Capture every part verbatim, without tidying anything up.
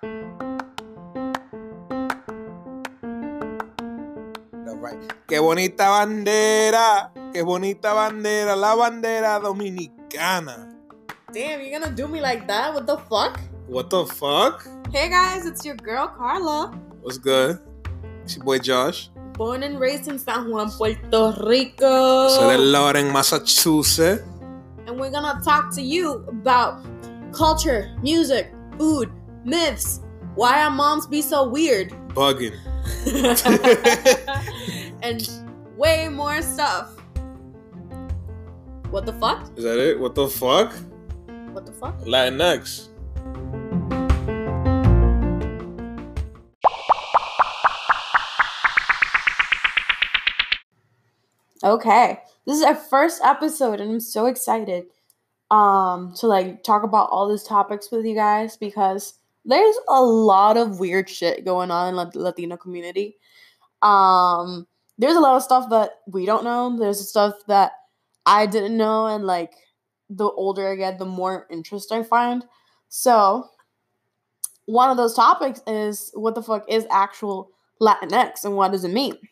Right. Qué bonita bandera, qué bonita bandera, la bandera dominicana. Damn, you're gonna do me like that? What the fuck? What the fuck? Hey guys, it's your girl Carla. What's good? It's your boy Josh. Born and raised in San Juan, Puerto Rico. Soy de Loren, Massachusetts. And we're gonna talk to you about culture, music, food, myths, why our moms be so weird. Bugging. And way more stuff. What the fuck? Is that it? What the fuck? What the fuck? Latinx. Okay. This is our first episode and I'm so excited um to like talk about all these topics with you guys because there's a lot of weird shit going on in the Latino community. Um, there's a lot of stuff that we don't know. There's stuff that I didn't know, and like the older I get, the more interest I find. So, one of those topics is what the fuck is actual Latinx and what does it mean?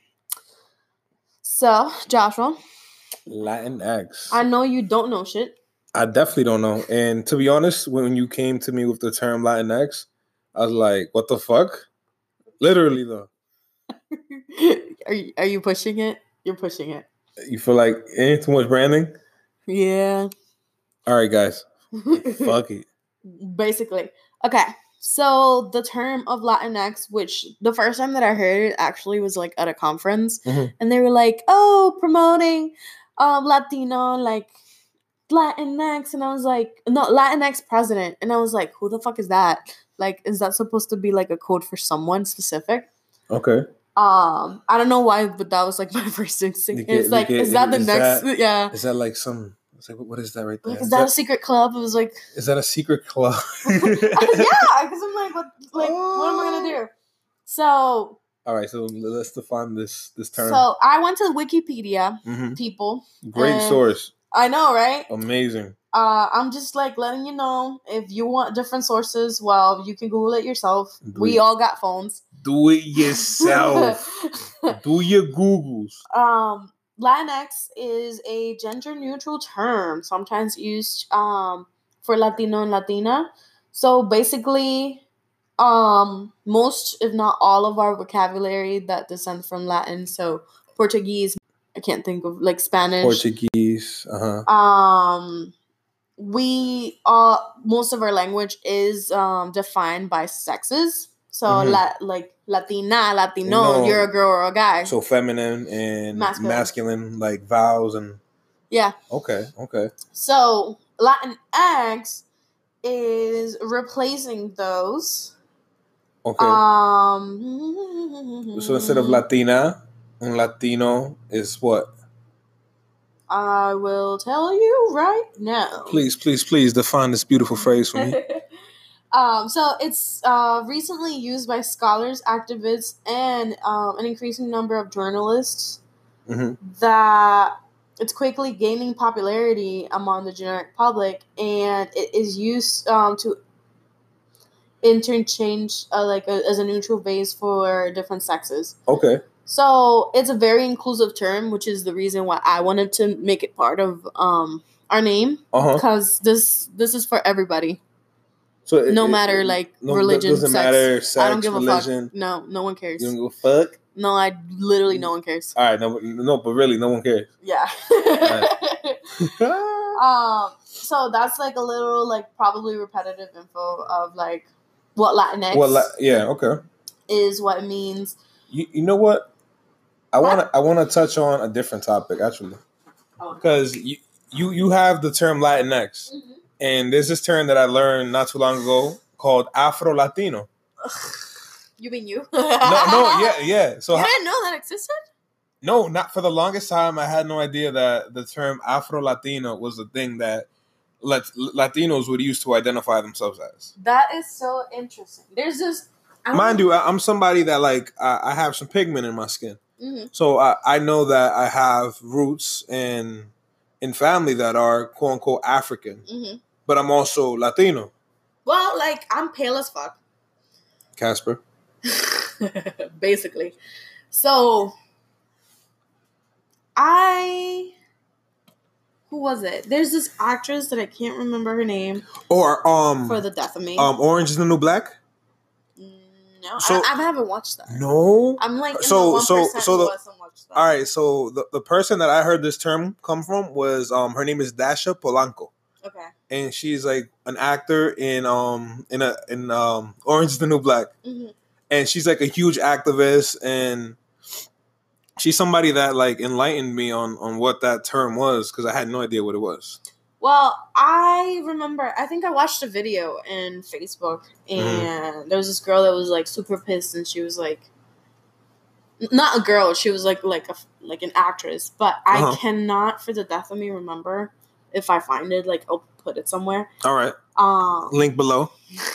So, Joshua, Latinx. I know you don't know shit. I definitely don't know. And to be honest, when you came to me with the term Latinx, I was like, what the fuck? Literally, though. Are you, are you pushing it? You're pushing it. You feel like ain't too much branding? Yeah. All right, guys. Fuck it. Basically. Okay. So the term of Latinx, which the first time that I heard it actually was like at a conference, mm-hmm. and they were like, oh, promoting um, Latino, like Latinx. And I was like, no, Latinx president. And I was like, who the fuck is that? Like, is that supposed to be like a code for someone specific? Okay. Um, I don't know why, but that was like my first instinct. It's like, get, is that the is next? That, yeah. Is that like some? It's like, what is that right there? Like, is, is that, that a secret club? It was like, is that a secret club? Yeah, because I'm like, what? Like, oh. What am I gonna do? So. All right, so let's define this this term. So I went to Wikipedia, mm-hmm. people. Great source. I know, right? Amazing. Uh, I'm just like letting you know if you want different sources. Well, you can Google it yourself. Do we it. all got phones. Do it yourself. Do your Googles. Um, Latinx is a gender-neutral term, sometimes used um for Latino and Latina. So basically, um, most, if not all, of our vocabulary that descends from Latin. So Portuguese. I can't think of like Spanish. Portuguese. Uh huh. Um. We all most of our language is um defined by sexes. So mm-hmm. la, like Latina, Latino, no. You're a girl or a guy. So feminine and masculine. masculine, like vowels and yeah. Okay, okay. So Latinx is replacing those. Okay. Um. So instead of Latina, un Latino is what? I will tell you right now. Please, please, please define this beautiful phrase for me. um, so it's uh, recently used by scholars, activists, and um, an increasing number of journalists. Mm-hmm. That it's quickly gaining popularity among the generic public, and it is used um, to interchange uh, like a, as a neutral base for different sexes. Okay. So it's a very inclusive term, which is the reason why I wanted to make it part of um, our name, because uh-huh. this this is for everybody. So it, no it, matter it, like no, religion, doesn't sex. matter. Sex, I don't give religion. a fuck. No, no one cares. You don't give a fuck. No, I literally no one cares. All right, no, no, but really, no one cares. Yeah. um. So that's like a little like probably repetitive info of like what Latinx. What? La- yeah. Okay. Is what it means. You you know what? I want to I want to touch on a different topic actually, because you, you you have the term Latinx, mm-hmm. and there's this term that I learned not too long ago called Afro Latino. You mean you? no, no, yeah, yeah. So you didn't know that existed? No, not for the longest time. I had no idea that the term Afro Latino was a thing that Lat- Latinos would use to identify themselves as. That is so interesting. There's this. Mind know. you, I, I'm somebody that like I, I have some pigment in my skin. Mm-hmm. So I, I know that I have roots in in family that are quote unquote African, mm-hmm. but I'm also Latino. Well, like I'm pale as fuck. Casper. Basically. So, I... Who was it? There's this actress that I can't remember her name. Or, um... For the Death of Me. Um, Orange is the New Black? No, so, I, I haven't watched that. No? I'm like in so, the one percent so, so the, who hasn't watched that. All right, so the, the person that I heard this term come from was, um, her name is Dasha Polanco. Okay. And she's like an actor in um in a in um Orange is the New Black. Mm-hmm. And she's like a huge activist, and she's somebody that like enlightened me on, on what that term was, because I had no idea what it was. Well, I remember, I think I watched a video in Facebook, and mm-hmm. there was this girl that was like super pissed, and she was like, not a girl, she was like like a like an actress, but uh-huh. I cannot for the death of me remember. If I find it, like I'll put it somewhere. All right. Um, link below.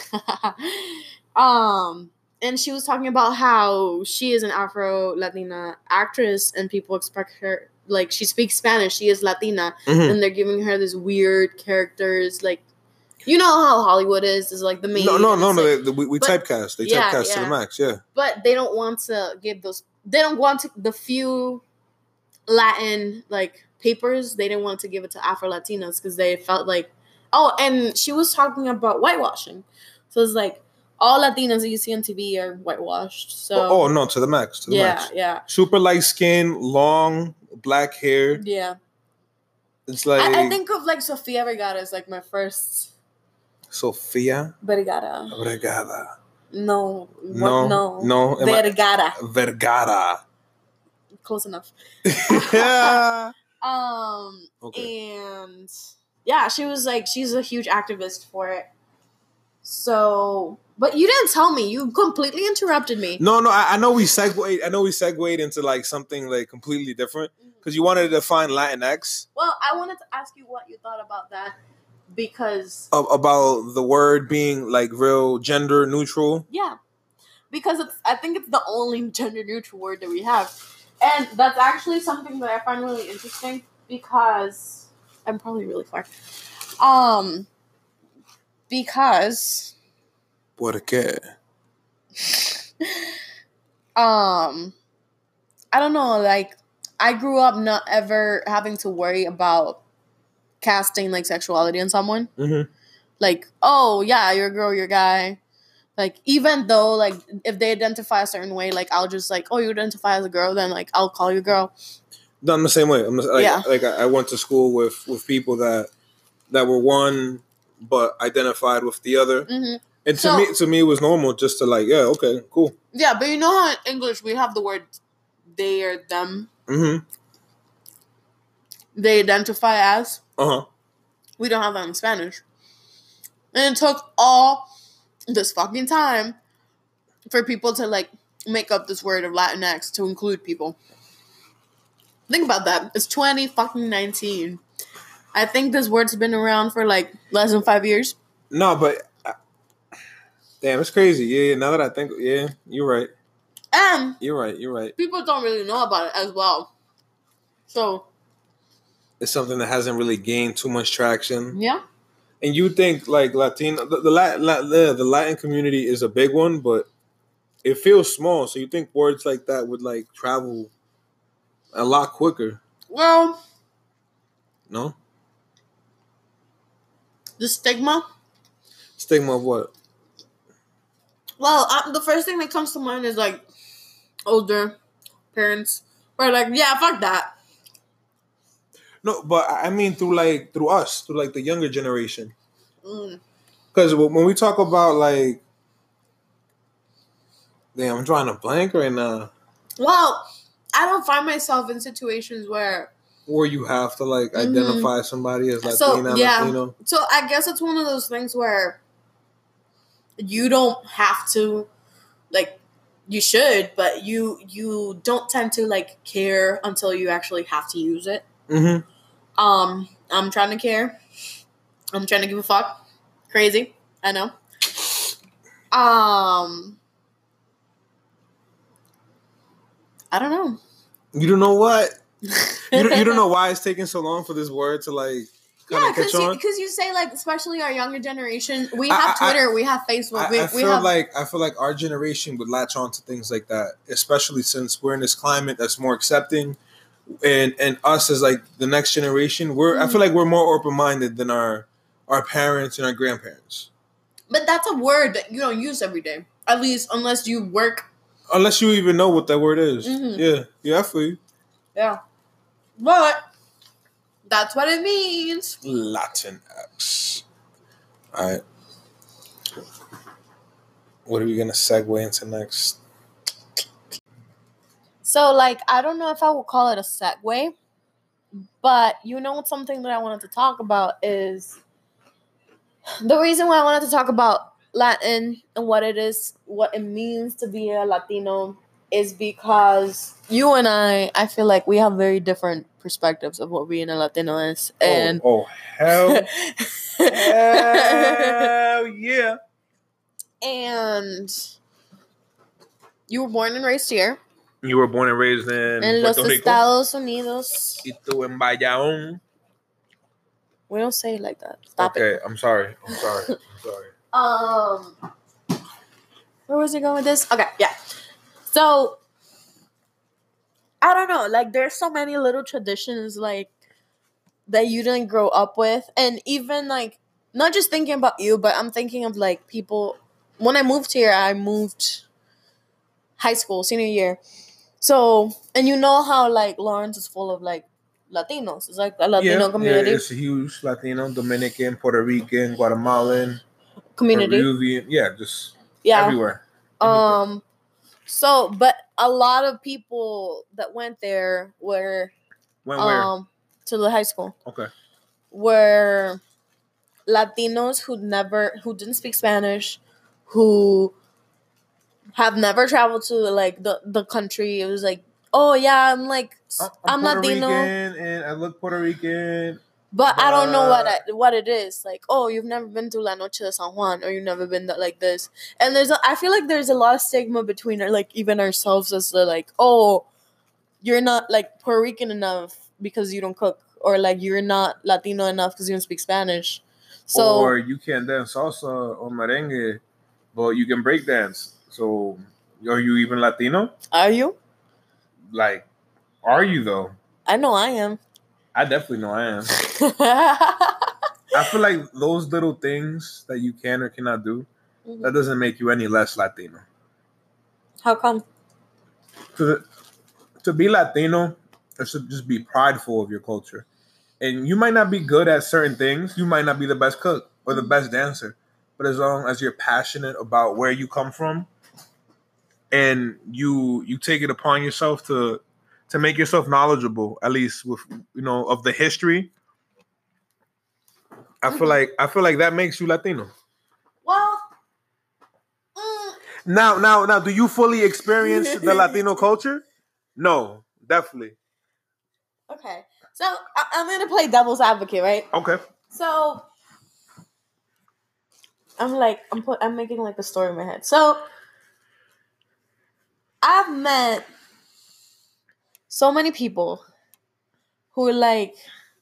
um, and she was talking about how she is an Afro Latina actress, and people expect her, like, she speaks Spanish. She is Latina, mm-hmm. and they're giving her these weird characters, like, you know how Hollywood is, is like the main. No, no, no, no. Like, they, we we but, typecast. They yeah, typecast yeah. to the max. Yeah. But they don't want to give those. They don't want to the few Latin like papers. They didn't want to give it to Afro Latinos because they felt like, oh, and she was talking about whitewashing. So it's like all Latinas that you see on T V are whitewashed. So oh, oh no, to the max. To the yeah, max. yeah. Super light skin, long black hair. Yeah. It's like I, I think of like Sofia Vergara as like my first. Sofia Vergara. Vergara. No, no, what, no, no. Vergara. Vergara. Close enough. Yeah. um. Okay. And yeah, she was like, she's a huge activist for it. So, but you didn't tell me. You completely interrupted me. No, no. I, I know we segued. I know we segued into like something like completely different because you wanted to define Latinx. Well, I wanted to ask you what you thought about that. Because about the word being like real gender neutral. Yeah, because it's, I think it's the only gender neutral word that we have, and that's actually something that I find really interesting because I'm probably really far. Um, because. ¿Por qué? um, I don't know. Like, I grew up not ever having to worry about casting like sexuality in someone. Mm-hmm. Like, oh yeah, you're a girl, you're a guy. Like, even though like if they identify a certain way, like I'll just like, oh, you identify as a girl, then like I'll call you a girl. No, I'm the same way. I'm like, yeah. like I went to school with, with people that that were one but identified with the other. Mm-hmm. And to so, me to me it was normal just to like, yeah, okay, cool. Yeah, but you know how in English we have the word they or them. Mm-hmm. They identify as. Uh-huh. We don't have that in Spanish. And it took all this fucking time for people to, like, make up this word of Latinx to include people. Think about that. It's twenty fucking nineteen. I think this word's been around for, like, less than five years. No, but... Uh, damn, it's crazy. Yeah, yeah, now that I think... Yeah, you're right. And... You're right, you're right. People don't really know about it as well. So... It's something that hasn't really gained too much traction. Yeah. And you think like Latino, the, the Latin, the, the Latin community is a big one, but it feels small. So you think words like that would like travel a lot quicker? Well, no. The stigma. Stigma of what? Well, uh, the first thing that comes to mind is like older parents, or like, yeah, fuck that. No, but I mean through like through us, through like the younger generation. Because mm. when we talk about like, damn, I'm drawing a blank right now. Well, I don't find myself in situations where where you have to like mm-hmm. identify somebody as Latina, so, yeah. Latino. So I guess it's one of those things where you don't have to, like, you should, but you you don't tend to like care until you actually have to use it. Mm-hmm. Um, I'm trying to care. I'm trying to give a fuck. Crazy, I know. Um, I don't know. You don't know what? you don't, you don't know why it's taking so long for this word to like Yeah, because you, cause you say, like, especially our younger generation, we have I, Twitter, I, we have Facebook. I, we, I we feel have... like I feel like our generation would latch on to things like that, especially since we're in this climate that's more accepting. And and us as, like, the next generation, we're mm-hmm. I feel like we're more open-minded than our our parents and our grandparents. But that's a word that you don't use every day. At least unless you work. Unless you even know what that word is. Mm-hmm. Yeah. Yeah, I feel you. Yeah. But that's what it means. Latinx. All right. What are we going to segue into next? So, like, I don't know if I would call it a segue, but you know something that I wanted to talk about is the reason why I wanted to talk about Latin and what it is, what it means to be a Latino is because you and I, I feel like we have very different perspectives of what being a Latino is. And oh, oh hell, hell yeah. And you were born and raised here. You were born and raised in En Puerto los Rico. Estados Unidos. Y tú en Bayamón. We don't say it like that. Stop okay, it. Okay, I'm sorry. I'm sorry. I'm sorry. Um, where was I going with this? Okay, yeah. So, I don't know. Like, there's so many little traditions, like, that you didn't grow up with. And even, like, not just thinking about you, but I'm thinking of, like, people. When I moved here, I moved high school, senior year. So, and you know how, like, Lawrence is full of, like, Latinos. It's like a Latino yeah, community. Yeah, it's a huge Latino, Dominican, Puerto Rican, Guatemalan community. Peruvian, yeah, just yeah. everywhere. Um, so, but a lot of people that went there were went where? um to the high school. Okay. Were Latinos who never who didn't speak Spanish, who have never traveled to like the, the country. It was like, oh yeah, I'm like I'm, I'm Puerto Latino Rican and I look Puerto Rican, but, but I don't know what I, what it is. Like, oh, you've never been to La Noche de San Juan, or you've never been to, like this. And there's, a, I feel like there's a lot of stigma between like even ourselves as the like, oh, you're not like Puerto Rican enough because you don't cook, or like you're not Latino enough because you don't speak Spanish. So or you can't dance salsa or merengue, but you can break dance. So are you even Latino? Are you? Like, are you though? I know I am. I definitely know I am. I feel like those little things that you can or cannot do, mm-hmm. that doesn't make you any less Latino. How come? To, to be Latino is to just be prideful of your culture. And you might not be good at certain things. You might not be the best cook or the best dancer. But as long as you're passionate about where you come from, and you you take it upon yourself to to make yourself knowledgeable, at least with you know of the history, I mm-hmm. feel like I feel like that makes you Latino. Well, mm. now now now, do you fully experience the Latino culture? No, definitely. Okay, so I- I'm gonna play devil's advocate, right? Okay. So I'm like I'm put I'm making like a story in my head. So I've met so many people who are like,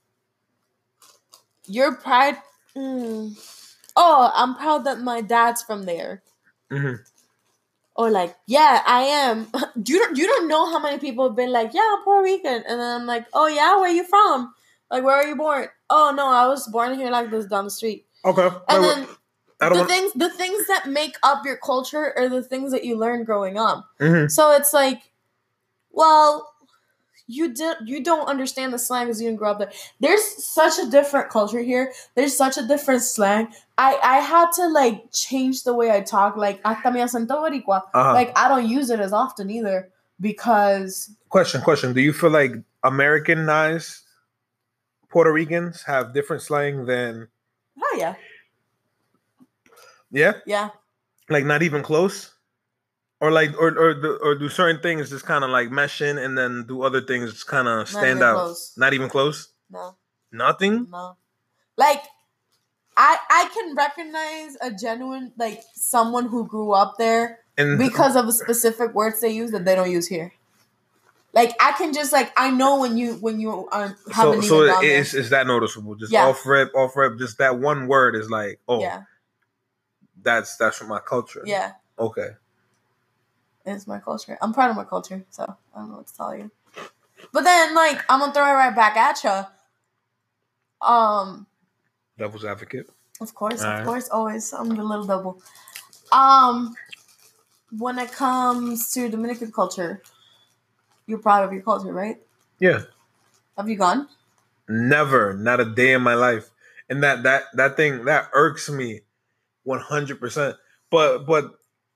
you're proud. Mm, oh, I'm proud that my dad's from there. Mm-hmm. Or like, yeah, I am. you don't you don't know how many people have been like, yeah, I'm Puerto Rican, and then I'm like, oh yeah, where are you from? Like, where are you born? Oh no, I was born here like this down the street. Okay, and then. The want... things, the things that make up your culture are the things that you learn growing up. Mm-hmm. So it's like, well, you did, you don't understand the slang because you didn't grow up there. There's such a different culture here. There's such a different slang. I, I had to like change the way I talk. Like, hasta mi acento boricua. Uh-huh. Like, I don't use it as often either because. Question, question. Do you feel like Americanized Puerto Ricans have different slang than? Oh yeah. Yeah? Yeah. Like not even close? Or like or or do, or do certain things just kind of like mesh in, and then do other things just kind of stand out? Close. Not even close? No. Nothing? No. Like I I can recognize a genuine like someone who grew up there and because of specific words they use that they don't use here. Like I can just like I know when you when you are haven't so so it's it's that noticeable. Just yeah. off rip, off rip. Just that one word is like, oh, yeah. That's that's from my culture. Yeah. Okay. It's my culture. I'm proud of my culture, so I don't know what to tell you. But then, like, I'm gonna throw it right back at you. Um. Devil's advocate. Of course, All of right. course, always. I'm the little double. Um, when it comes to Dominican culture, you're proud of your culture, right? Yeah. Have you gone? Never, not a day in my life, and that that that thing that irks me, one hundred percent. But but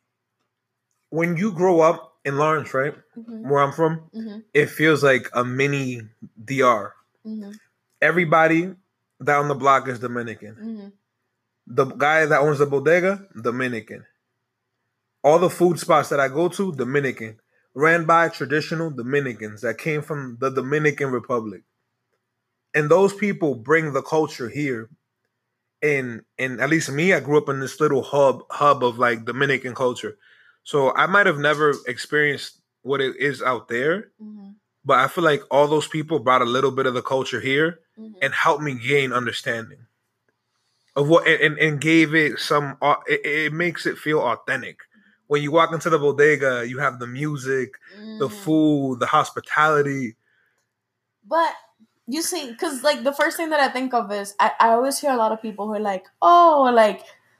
when you grow up in Lawrence, right, mm-hmm. where I'm from, mm-hmm. it feels like a mini D R. Mm-hmm. Everybody down the block is Dominican. Mm-hmm. The guy that owns the bodega, Dominican. All the food spots that I go to, Dominican. Ran by traditional Dominicans that came from the Dominican Republic. And those people bring the culture here. And and at least me, I grew up in this little hub hub of like Dominican culture. So I might have never experienced what it is out there. Mm-hmm. But I feel like all those people brought a little bit of the culture here mm-hmm. and helped me gain understanding of what and, and gave it some it, it makes it feel authentic. When you walk into the bodega, you have the music, mm. the food, the hospitality. But you see, because like the first thing that I think of is I, I always hear a lot of people who are like, oh, like,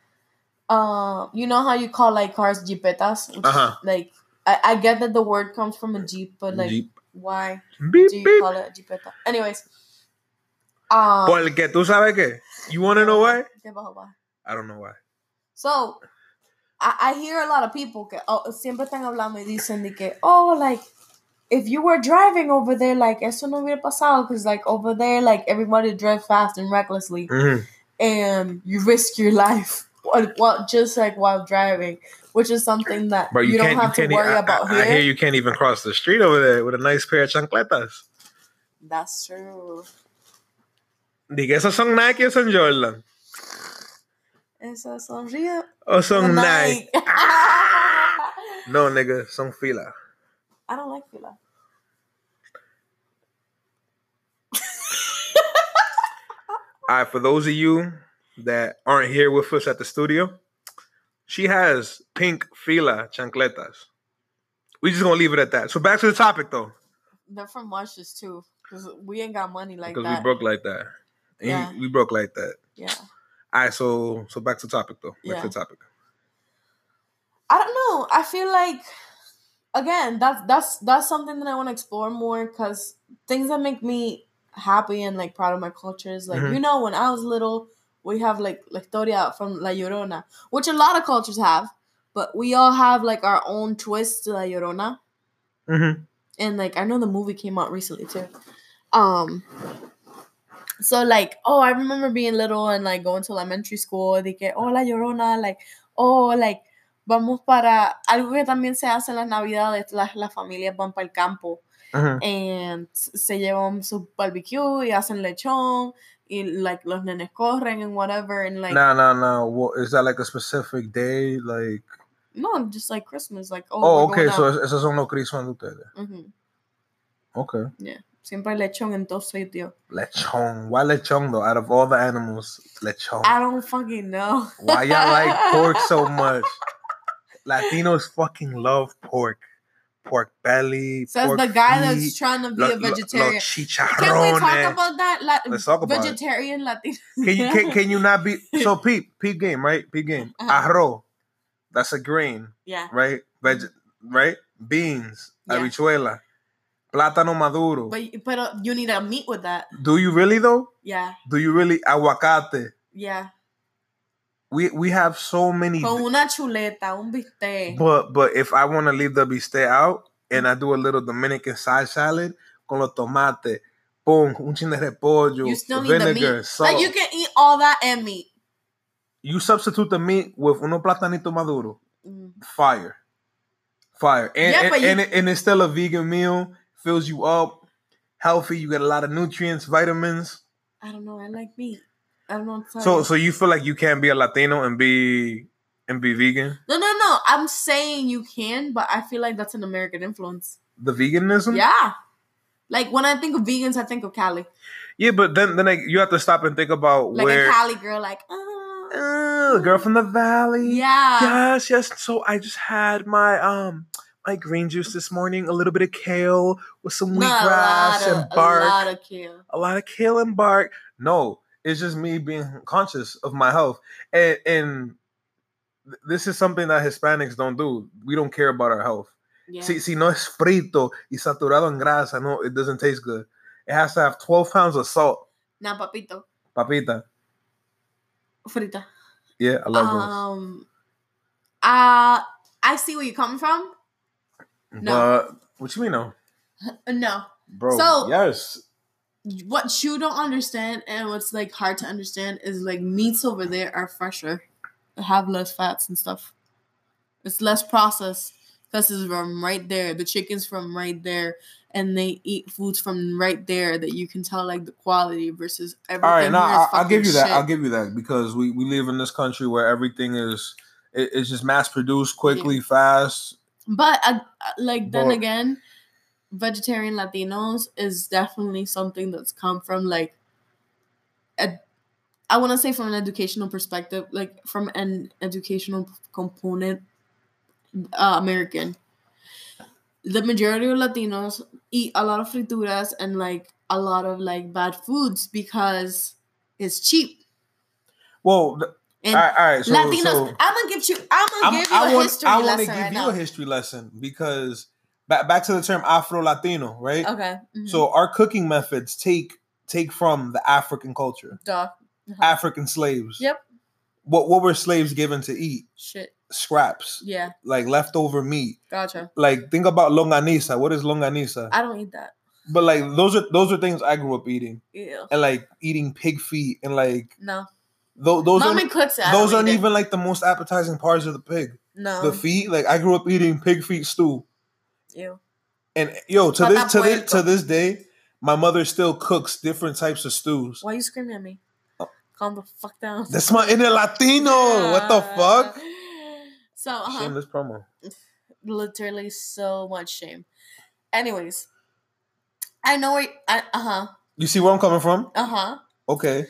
uh, you know how you call like cars jipetas? Which, uh-huh. Like, I, I get that the word comes from a jeep, but like, jeep. Why beep, do you beep. call it a jipeta? Anyways. Um, Porque tú sabes qué? You want to know why? I don't know why. So, I, I hear a lot of people que oh, siempre están hablando y dicen de que, oh, like, if you were driving over there, like, eso no hubiera pasado, because, like, over there, like, everybody drives fast and recklessly, mm-hmm. and you risk your life, while, while, just, like, while driving, which is something that Bro, you, you don't have you to worry I, about I, here. I hear you can't even cross the street over there with a nice pair of chancletas. That's true. Diga, esos son Nike o son Jordan? Esas son Rio. O son Nike. No, nigga, son Fila. I don't like Fila. All right, for those of you that aren't here with us at the studio, she has pink Fila chancletas. We just gonna leave it at that. So back to the topic, though. They're from Marshalls too, because we ain't got money like because that. Because we broke like that. And yeah. We broke like that. Yeah. All right, so so back to the topic, though. Back yeah. to the topic. I don't know. I feel like, again, that's that's that's something that I want to explore more, because things that make me happy and like proud of my culture is like, mm-hmm. you know, when I was little, we have like La Historia from La Llorona, which a lot of cultures have, but we all have like our own twist to La Llorona. Mm-hmm. And like I know the movie came out recently too. Um. So like, oh, I remember being little and like going to elementary school. De que, oh, La Llorona, like, oh, like, vamos para algo que también se hace en las Navidades. Las, las familias van para el campo. Uh-huh. And se llevan su barbecue y hacen lechón. Y like los nenes corren and whatever. And like, no, no, no. What, is that like a specific day? Like, no, just like Christmas. Like, oh, oh okay. So esos son los Christmas de ustedes. Mm-hmm. Okay. Yeah. Siempre hay lechón en todos sitios. Lechón. Why lechón, though? Out of all the animals, lechón. I don't fucking know. Why y'all like pork so much? Latinos fucking love pork. Pork belly, Says pork the guy feet, that's trying to be lo, a vegetarian. Lo, lo chicharrones. Can we talk about that? La- Let's talk about vegetarian it. Latino. Can you can, can you not be so peep peep game, right? Peep game. Uh-huh. Arroz. That's a grain. Yeah. Right? Veg- right? Beans. Yeah. Habichuela. Plátano maduro. But but you need a meat with that. Do you really though? Yeah. Do you really? Aguacate. Yeah. We we have so many. Con una chuleta, un bistec. But but if I want to leave the bistec out and I do a little Dominican side salad con los tomates, boom, un chin de repollo, you still need vinegar, the meat. salt. Like you can eat all that and meat. You substitute the meat with uno platanito maduro. Mm. Fire. Fire. And, yeah, and, you, and, it, and it's still a vegan meal. Fills you up. Healthy. You get a lot of nutrients, vitamins. I don't know. I like meat. I don't know. So so you feel like you can't be a Latino and be and be vegan? No, no, no. I'm saying you can, but I feel like that's an American influence. The veganism? Yeah. Like, when I think of vegans, I think of Cali. Yeah, but then then like, you have to stop and think about like where... Like a Cali girl, like, oh. Uh, girl from the valley. Yeah. Yes, yes. So I just had my um my green juice this morning, a little bit of kale with some wheatgrass and bark. A lot of kale. A lot of kale and bark. No, it's just me being conscious of my health. And, and this is something that Hispanics don't do. We don't care about our health. Yeah. Si, si no es frito y saturado en grasa, no, it doesn't taste good. It has to have twelve pounds of salt. Nah, papito. Papita. Frita. Yeah, I love um, those. Uh, I see where you're coming from. No. But, what you mean, no? No. Bro, so, yes. What you don't understand and what's, like, hard to understand is, like, meats over there are fresher. They have less fats and stuff. It's less processed. Because it's from right there. The chicken's from right there. And they eat foods from right there that you can tell, like, the quality versus everything. All right, now I'll, I'll give you that. Shit. I'll give you that because we, we live in this country where everything is it, it's just mass produced quickly, yeah. fast. But uh, like then but, again, vegetarian Latinos is definitely something that's come from like, a, I want to say from an educational perspective, like from an educational component, uh, American. The majority of Latinos eat a lot of frituras and like a lot of like bad foods because it's cheap. Well, th- all right, all right. So, Latinos, so I'm gonna give you. I'm gonna I'm, give you I a want, history I lesson. want to give right you now. a history lesson because back back to the term Afro Latino, right? Okay. Mm-hmm. So our cooking methods take take from the African culture. Duh. Uh-huh. African slaves. Yep. What what were slaves given to eat? Shit. Scraps. Yeah. Like leftover meat. Gotcha. Like think about longaniza. What is longaniza? I don't eat that. But like those are those are things I grew up eating. Yeah. And like eating pig feet and like no. Th- those Mommy aren't, cooks it. Those aren't even like the most appetizing parts of the pig. No. The feet. Like I grew up eating pig feet stew. Ew. And yo, to this to this to this day, my mother still cooks different types of stews. Why are you screaming at me? Oh. Calm the fuck down. That's my inner Latino. Yeah. What the fuck? So, uh-huh. Shameless promo. Literally so much shame. Anyways, I know where. Uh huh. You see where I'm coming from? Uh huh. Okay.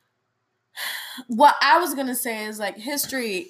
What I was gonna say is like history.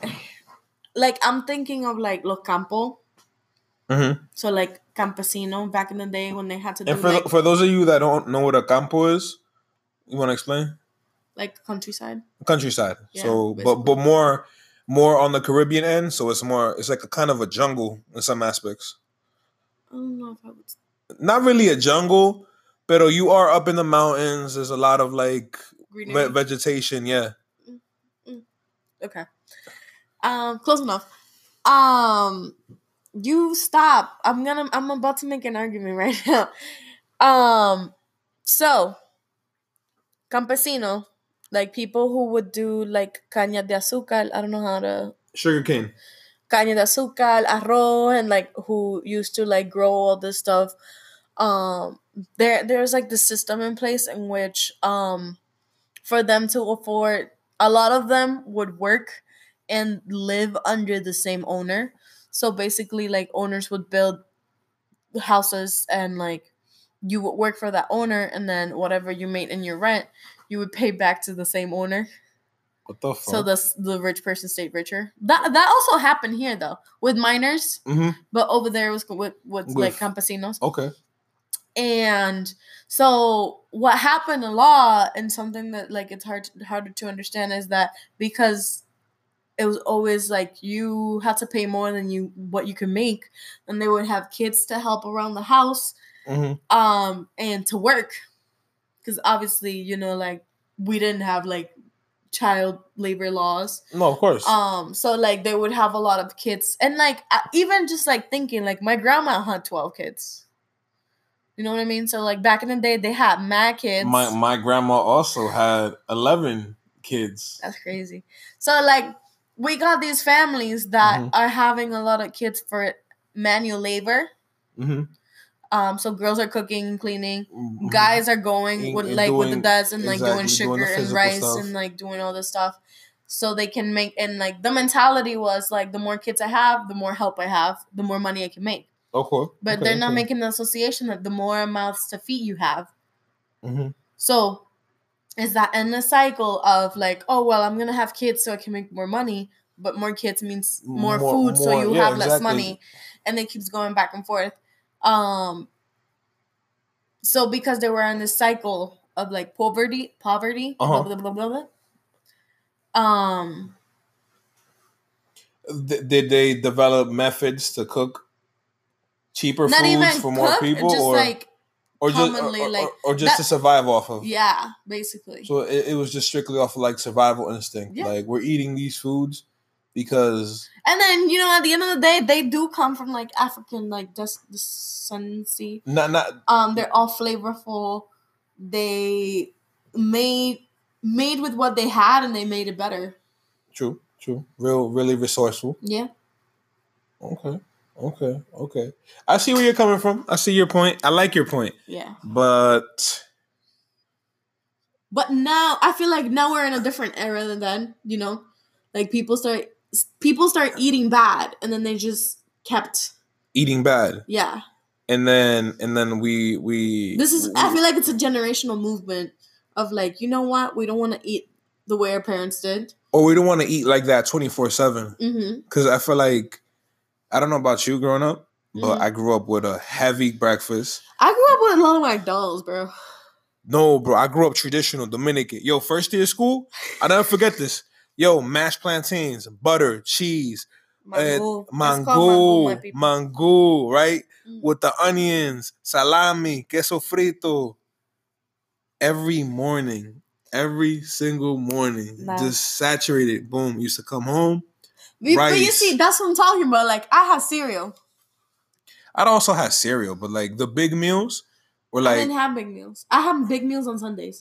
Like I'm thinking of like Los Campo. Mm-hmm. So like campesino back in the day when they had to. And do, for like, the, for those of you that don't know what a campo is, you want to explain? Like countryside. Countryside. Yeah, so, basically. but but more more on the Caribbean end. So it's more. It's like a kind of a jungle in some aspects. I don't know if I would. Not really a jungle, but you are up in the mountains. There's a lot of like ve- vegetation. Yeah. Mm-hmm. Okay. Um, close enough. Um, you stop. I'm gonna. I'm about to make an argument right now. Um, so campesino, like people who would do like caña de azúcar. I don't know how to. Sugar cane. Caña de azúcar, arroz, and like who used to like grow all this stuff. Um, there there's like the system in place in which um, for them to afford, a lot of them would work and live under the same owner. So basically, like owners would build houses and like you would work for that owner, and then whatever you made in your rent, you would pay back to the same owner. What the fuck? So the the rich person stayed richer. That that also happened here though with miners, mm-hmm. but over there it was with, with, with like campesinos. Okay. And so what happened a lot, and something that like it's hard to, harder to understand, is that because it was always like you had to pay more than you what you could make, and they would have kids to help around the house, mm-hmm. um, and to work, because obviously you know like we didn't have like child labor laws. No, of course. Um, so like they would have a lot of kids, and like even just like thinking like my grandma had twelve kids. You know what I mean? So like back in the day, they had mad kids. My my grandma also had eleven kids. That's crazy. So like we got these families that mm-hmm. are having a lot of kids for manual labor. Mm-hmm. Um, so girls are cooking, cleaning. Mm-hmm. Guys are going with and like doing, with the dads and like exactly, doing sugar doing and rice stuff. and like doing all this stuff. So they can make, and like the mentality was like the more kids I have, the more help I have, the more money I can make. Okay. But okay, they're not okay. making the association that the more mouths to feed you have. Mm-hmm. So is that endless cycle of like, oh, well, I'm going to have kids so I can make more money. But more kids means more, more food, more, so you yeah, have less exactly. money. And it keeps going back and forth. Um, so because they were in this cycle of like poverty, poverty, uh-huh. blah, blah, blah, blah, blah. Um, Th- did they develop methods to cook cheaper not foods even for cook, more people? Just or like or just, or, or, like, or just that, to survive off of? Yeah, basically. So it, it was just strictly off of like survival instinct. Yeah. Like we're eating these foods because... And then, you know, at the end of the day, they do come from like African like descendancy. Not, not... Um, they're all flavorful. They made made with what they had and they made it better. True, true. Real, really resourceful. Yeah. Okay. Okay, okay. I see where you're coming from. I see your point. I like your point. Yeah. But... But now, I feel like now we're in a different era than then, you know? Like, people start... People start eating bad, and then they just kept... Eating bad? Yeah. And then, and then we... we this is... we, I feel like it's a generational movement of, like, you know what? We don't want to eat the way our parents did. Or we don't want to eat like that twenty-four seven. Mm-hmm. Because I feel like... I don't know about you growing up, but mm-hmm. I grew up with a heavy breakfast. I grew up with a lot of McDonald's, bro. No, bro. I grew up traditional Dominican. Yo, first day of school, I'll never forget this. Yo, mashed plantains, butter, cheese, mango, uh, mango, mango, right? Mm-hmm. With the onions, salami, queso frito. Every morning, every single morning, nice. Just saturated. Boom. Used to come home. Rice. But you see, that's what I'm talking about. Like, I have cereal. I'd also have cereal, but like the big meals were like... I didn't have big meals. I have big meals on Sundays.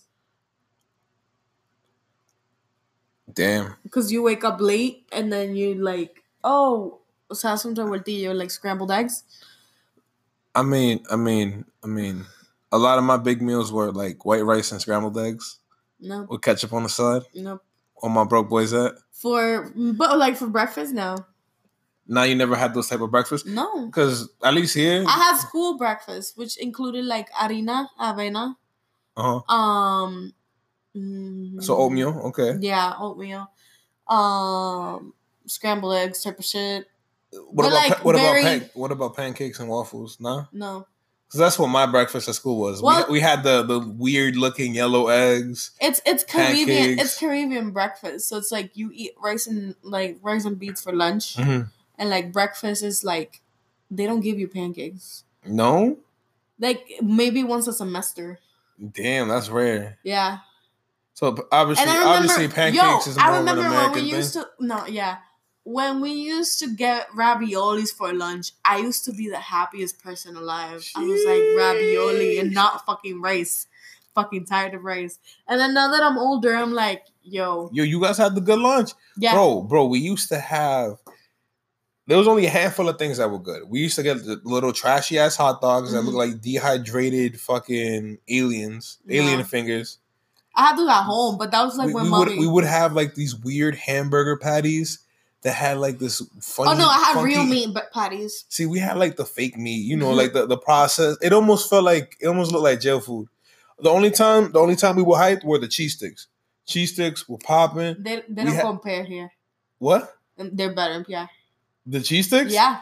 Damn. Because you wake up late and then you like, oh, sazón tortillo, like scrambled eggs. I mean, I mean, I mean, a lot of my big meals were like white rice and scrambled eggs. No. With ketchup on the side. Nope. On my broke boys at? For, but like for breakfast, no. Now you never had those type of breakfast? No. Because at least here... I had school breakfast, which included like harina, avena. Uh-huh. Um. So oatmeal, okay. Yeah, oatmeal. Um, scrambled eggs type of shit. What but about, like what, very... about pan- what about pancakes and waffles? No? No. Because that's what my breakfast at school was. Well, we, we had the, the weird looking yellow eggs. It's it's Caribbean. Pancakes. It's Caribbean breakfast. So it's like you eat rice and like rice and beans for lunch, mm-hmm. and like breakfast is like they don't give you pancakes. No. Like maybe once a semester. Damn, that's rare. Yeah. So obviously, remember, obviously pancakes yo, is more I remember of an American when we thing. used to no yeah. When we used to get raviolis for lunch, I used to be the happiest person alive. Jeez. I was like, ravioli and not fucking rice. Fucking tired of rice. And then now that I'm older, I'm like, yo. Yo, you guys had the good lunch? Yeah. Bro, bro, we used to have... There was only a handful of things that were good. We used to get the little trashy-ass hot dogs mm-hmm. that looked like dehydrated fucking aliens. Yeah. Alien fingers. I had those at home, but that was like we, when we mommy... Would, we would have like these weird hamburger patties that had like this funny... Oh, no, I had funky, real meat patties. See, we had like the fake meat, you know, like the, the process. It almost felt like... It almost looked like jail food. The only time the only time we were hyped were the cheese sticks. Cheese sticks were popping. They, they don't ha- compare here. What? They're better, yeah. The cheese sticks? Yeah.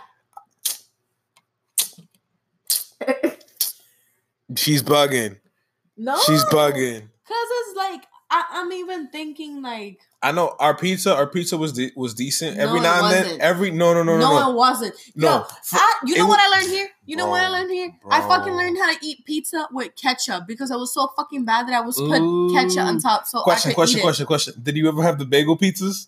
She's bugging. No. She's bugging. Because it's like... I, I'm even thinking like I know our pizza. Our pizza was de- was decent. No, every now and wasn't. then, every no no no no no, no it wasn't. No, Yo, for, I, you know it, what I learned here? You know bro, what I learned here? bro. I fucking learned how to eat pizza with ketchup because I was so fucking bad that I was put Ooh. ketchup on top. So question I could question eat question it. question. Did you ever have the bagel pizzas?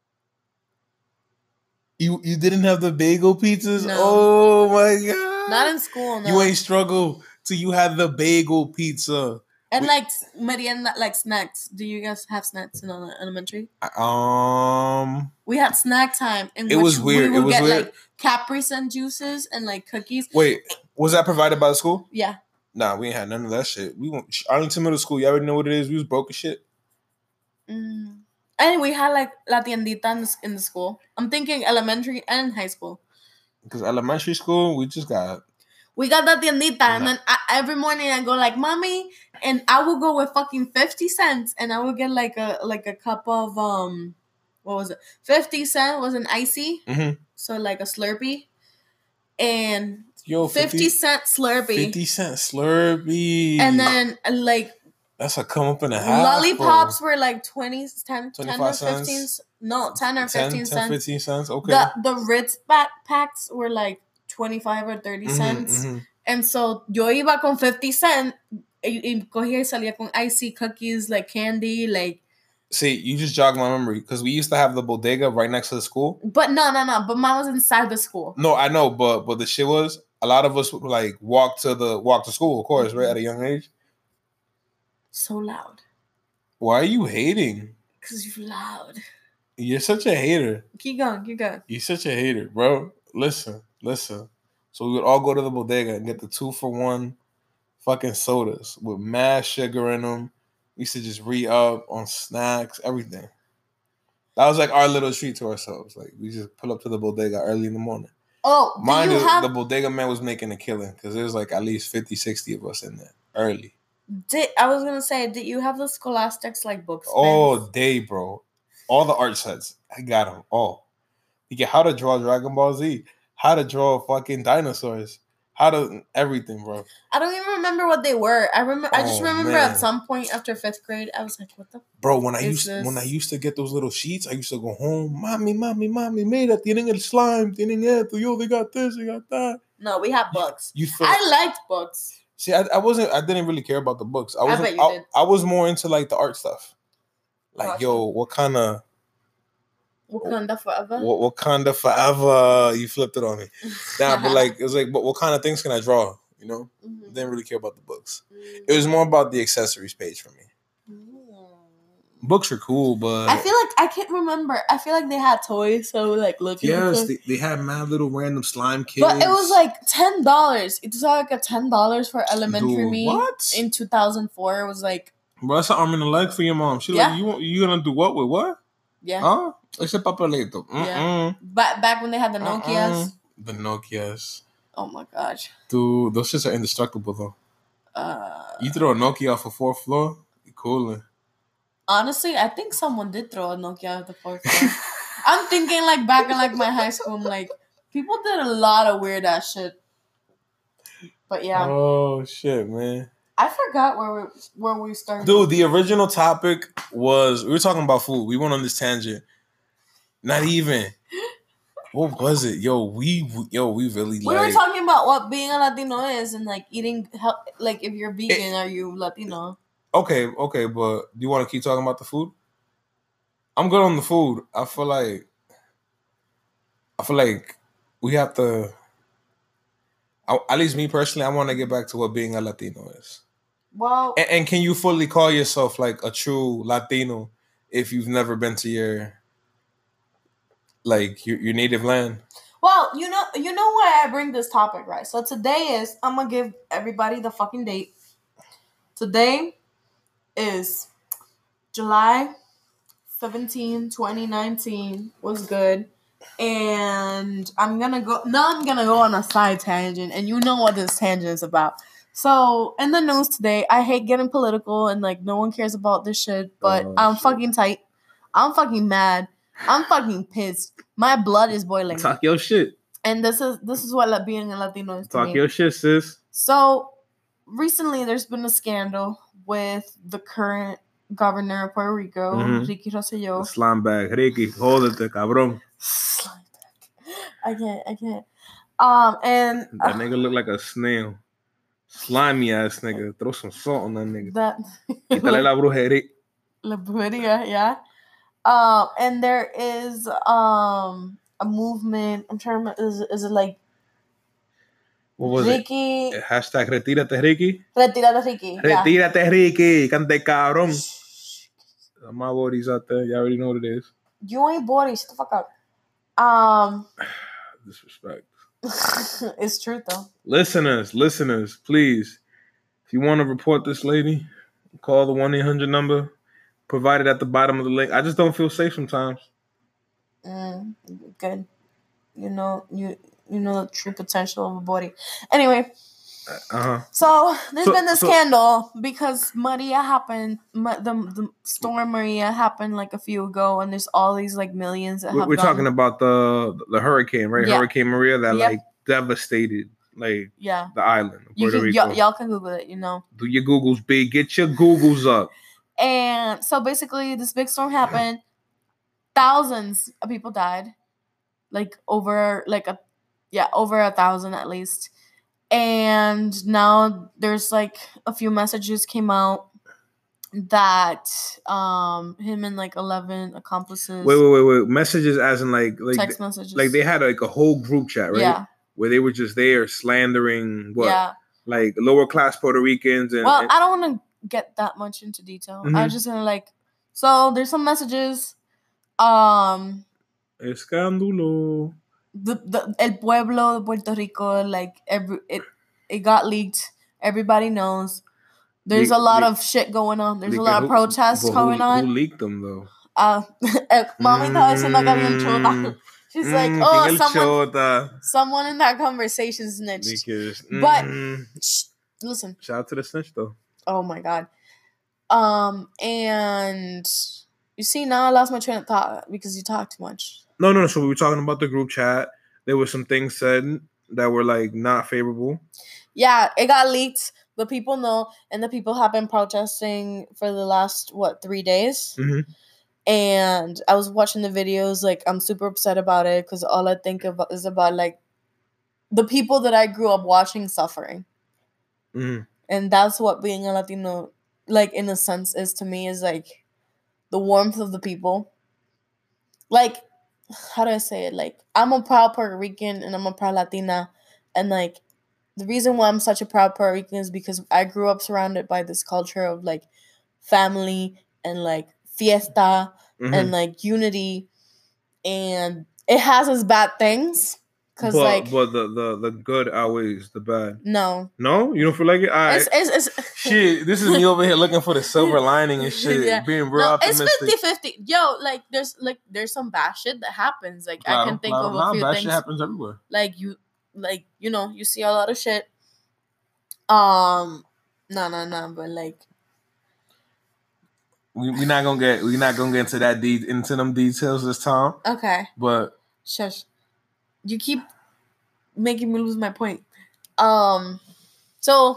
You you didn't have the bagel pizzas? No. Oh my god! Not in school. No. You ain't struggle till you had the bagel pizza. And like merienda, like snacks. Do you guys have snacks in elementary? Um, we had snack time. In it which was weird. We would it was get weird. Like Capri Sun juices and like cookies. Wait, was that provided by the school? Yeah. Nah, we ain't had none of that shit. We went Arlington Middle School. You already know what it is. We was broke as shit. Mm. And we had like la tiendita in the, in the school. I'm thinking elementary and high school. Because elementary school, we just got... We got that tiendita, no. And then I, every morning I go like, mommy, and I will go with fucking fifty cents, and I will get like a like a cup of, um, what was it? fifty cent was an icy, mm-hmm. So like a Slurpee, and Yo, fifty, fifty cent Slurpee. fifty cent Slurpee. And then like... That's a come up and a half. Lollipops bro. Were like twenty, ten, ten or cents. fifteen. No, ten or fifteen ten, cents. ten, fifteen cents, okay. The, the Ritz backpacks were like twenty-five or thirty mm-hmm, cents. Mm-hmm. And so yo iba con fifty cents y, y cogía y salía con icy cookies, like candy, like... See, you just jogged my memory because we used to have the bodega right next to the school. But no, no, no. But mine was inside the school. No, I know, but but the shit was a lot of us would like walk to the walk to school, of course, mm-hmm. right at a young age. So loud. Why are you hating? Because you're loud. You're such a hater. Keep going, keep going. You're such a hater, bro. Listen, listen. So we would all go to the bodega and get the two for one fucking sodas with mad sugar in them. We used to just re-up on snacks, everything. That was like our little treat to ourselves. Like we just pull up to the bodega early in the morning. Oh, mind you, have... the bodega man was making a killing because there's like at least fifty, sixty of us in there early. Did I was gonna say, did you have the Scholastics like books? All day, bro. All the art sets, I got them all. You get how to draw Dragon Ball Z, how to draw fucking dinosaurs, how to everything, bro. I don't even remember what they were. I remember. Oh, I just remember man. At some point after fifth grade, I was like, "What the?" Bro, when I used this? when I used to get those little sheets, I used to go home. Mami, mami, mami, mira, tienen el slime, tienen esto, yo, they got this, they got that. No, we have books. You, you feel- I liked books. See, I, I wasn't. I didn't really care about the books. I was. I, bet you I, did. I was more into like the art stuff. Like, awesome. yo, what kind of Wakanda forever? What Wakanda forever? You flipped it on me. Nah, but like it was like, but what kind of things can I draw? You know, mm-hmm. Didn't really care about the books. Mm-hmm. It was more about the accessories page for me. Mm-hmm. Books are cool, but I feel like I can't remember. I feel like they had toys, so like look. Yes, they, they had mad little random slime kids. But it was like ten dollars. It was like a ten dollars for elementary Dude, me. What? In two thousand four, it was like. Bro, that's an arm and a leg for your mom. She yeah. like you. You gonna do what with what? Yeah. Huh? Ese papelito. Mm-mm. Yeah. Back back when they had the Nokias. Uh-uh. The Nokias. Oh my gosh. Dude, those shits are indestructible though. Uh. You throw a Nokia off a fourth floor, you coolin'. Honestly, I think someone did throw a Nokia off the fourth floor. I'm thinking like back in like my high school, I'm like people did a lot of weird ass shit. But yeah. Oh shit, man. I forgot where we where we started. Dude, the original topic was we were talking about food. We went on this tangent. Not even. What was it? Yo, we yo, we really We like... were talking about what being a Latino is and like eating like if you're vegan, it, are you Latino? Okay, okay, but do you want to keep talking about the food? I'm good on the food. I feel like I feel like we have to I, at least me personally, I want to get back to what being a Latino is. Well, and, and can you fully call yourself like a true Latino if you've never been to your like your, your native land? Well, you know, you know why I bring this topic, right? So today is I'm gonna give everybody the fucking date. Today is July seventeenth, twenty nineteen. Was good. And I'm gonna go now I'm gonna go on a side tangent, and you know what this tangent is about. So in the news today, I hate getting political and like no one cares about this shit, but oh, I'm shit. fucking tight. I'm fucking mad. I'm fucking pissed. My blood is boiling. Talk your shit. And this is this is what being a Latino is to Talk me. your shit, sis. So recently there's been a scandal with the current governor of Puerto Rico, mm-hmm. Ricky Rosselló. Slime bag. Ricky, hold it, cabrón. Slime bag. I can't, I can't. Um, and that uh, nigga look like a snail. Slimy ass nigga. Throw some salt on that nigga. That. Quítale la brujería. La brujería, yeah. Um, and there is um a movement. I'm trying to remember, is, is it like what was Ricky? It? Hashtag Retírate Ricky. Retírate Ricky. Retírate yeah. Ricky. Cante cabrón. My bodies out there. You already know what it is. You ain't body. Shut the fuck up. Um. Disrespect. It's true though. Listeners, listeners, please, if you want to report this lady, call the one eight hundred number provided at the bottom of the link. I just don't feel safe sometimes. Mm, good. You know, you you know, the true potential of a body. Anyway. Uh-huh. So there's so, been this so, scandal because Maria happened, the the storm Maria happened like a few ago, and there's all these like millions that we're, have We're gone. talking about the the hurricane, right? Yeah. Hurricane Maria that yep. like devastated like yeah. the island of you Puerto can, Rico. Y- y'all can Google it, you know. Do your Googles, B. Get your Googles up. And so basically, this big storm happened. Thousands of people died, like over like a yeah over a thousand at least. And now there's like a few messages came out that um him and like eleven accomplices. Wait, wait, wait, wait. Messages as in like like text messages. Like they had like a whole group chat, right? Yeah. Where they were just there slandering what? Yeah. Like lower class Puerto Ricans and. Well, and- I don't want to get that much into detail. Mm-hmm. I'm just gonna like. So there's some messages. Um. Escándalo. The, the el pueblo de Puerto Rico, like every it it got leaked. Everybody knows. There's Le- a lot le- of shit going on. There's a lot who, of protests going who, on. Who leaked them though? Uh, Mommy estaba diciendo que había un chota. She's mm, like, oh, someone, chota? someone in that conversation snitched. Because, mm, but sh- listen. Shout out to the snitch though. Oh my god. Um, and you see now I lost my train of thought because you talk too much. No, no, no. So we were talking about the group chat. There were some things said that were like not favorable. Yeah, it got leaked. The people know, and the people have been protesting for the last, what, three days? Mm-hmm. And I was watching the videos. Like, I'm super upset about it because all I think about is about, like, the people that I grew up watching suffering. Mm-hmm. And that's what being a Latino, like, in a sense, is to me, is, like, the warmth of the people. Like, how do I say it? Like, I'm a proud Puerto Rican and I'm a proud Latina. And, like, the reason why I'm such a proud Puerto Rican is because I grew up surrounded by this culture of, like, family and, like, fiesta mm-hmm. and, like, unity. And it has its bad things. Cause, but, like, but the, the, the good outweighs the bad. No. No? You don't feel like it? All right. It's, it's, it's, shit, this is me over here looking for the silver lining and shit. Yeah. Being real no, optimistic. It's fifty-fifty. Yo, like, there's, like, there's some bad shit that happens. Like, claro, I can think claro, of a nah, few bad things. Shit happens everywhere. Like, you, like, you know, you see a lot of shit. Um, no, no, no, but, like. We, we're not gonna get, we're not gonna get into that, de- into them details this time. Okay. But. Shush. You keep making me lose my point. Um, so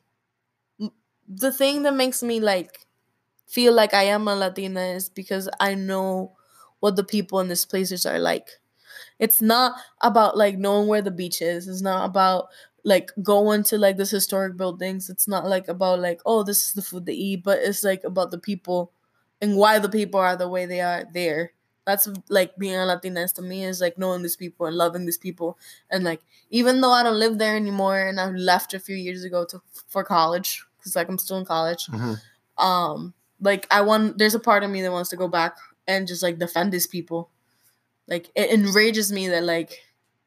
the thing that makes me like feel like I am a Latina is because I know what the people in these places are like. It's not about like knowing where the beach is. It's not about like going to like this historic buildings. It's not like about like, oh, this is the food they eat, but it's like about the people and why the people are the way they are there. That's like being a Latina to me is like knowing these people and loving these people. And like, even though I don't live there anymore and I left a few years ago to for college, because like I'm still in college, mm-hmm. um, like I want, there's a part of me that wants to go back and just like defend these people. Like it enrages me that like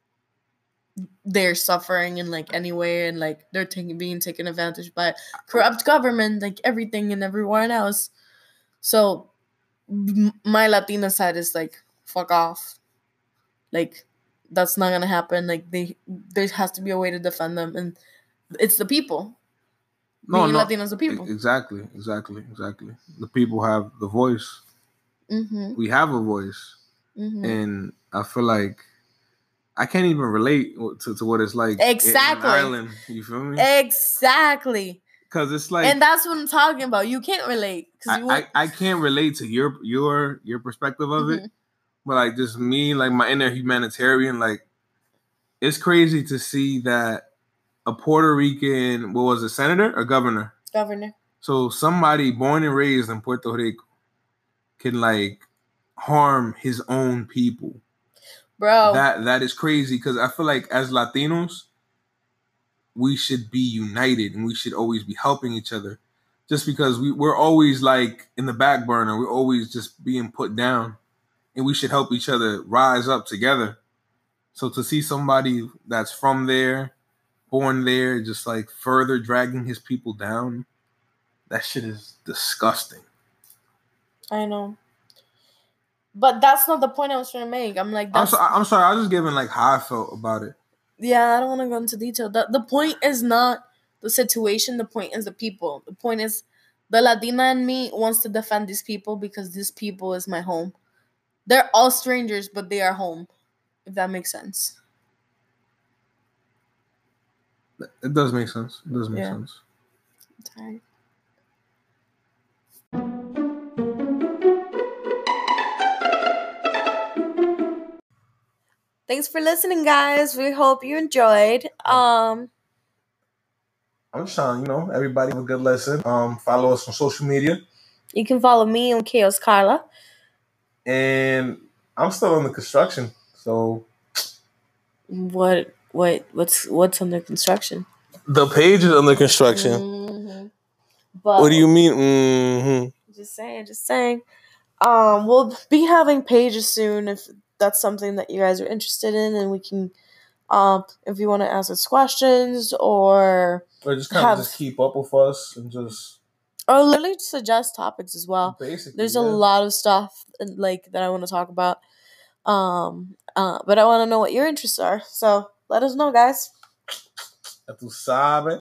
they're suffering in like any way and like they're taking being taken advantage by corrupt government, like everything and everyone else. So my Latina side is like, fuck off. Like, that's not gonna happen. Like, they there has to be a way to defend them, and it's the people. No, Being no, Latinos, the people. Exactly, exactly, exactly. The people have the voice. Mm-hmm. We have a voice, mm-hmm. and I feel like I can't even relate to, to what it's like exactly. in Ireland. You feel me? Exactly. Because it's like, and that's what I'm talking about. You can't relate. Cause I, you I, I can't relate to your your your perspective of mm-hmm. it, but like just me, like my inner humanitarian, like it's crazy to see that a Puerto Rican, what was it, senator or governor? Governor. So somebody born and raised in Puerto Rico can like harm his own people, bro. That that is crazy because I feel like as Latinos, we should be united and we should always be helping each other. Just because we, we're always like in the back burner, we're always just being put down and we should help each other rise up together. So to see somebody that's from there, born there, just like further dragging his people down, that shit is disgusting. I know. But that's not the point I was trying to make. I'm like, that's... I'm, so, I'm sorry. I was just giving like how I felt about it. Yeah, I don't want to go into detail. The, the point is not the situation. The point is the people. The point is the Latina in me wants to defend these people because this people is my home. They're all strangers, but they are home, if that makes sense. It does make sense. It does make Yeah. sense. Sorry. Thanks for listening, guys. We hope you enjoyed. Um, I'm just trying, you know, everybody have a good lesson. Um, follow us on social media. You can follow me on Chaos Carla. And I'm still in the construction, so what what what's what's under construction? The page is under construction. Mm-hmm. But what do you mean? Mm-hmm. Just saying, just saying. Um, we'll be having pages soon if that's something that you guys are interested in, and we can, um, if you want to ask us questions or or just kind of just keep up with us and just or literally suggest topics as well. Basically, there's yeah. a lot of stuff like that I want to talk about. Um, uh, but I want to know what your interests are, so let us know, guys. Ya tú sabes.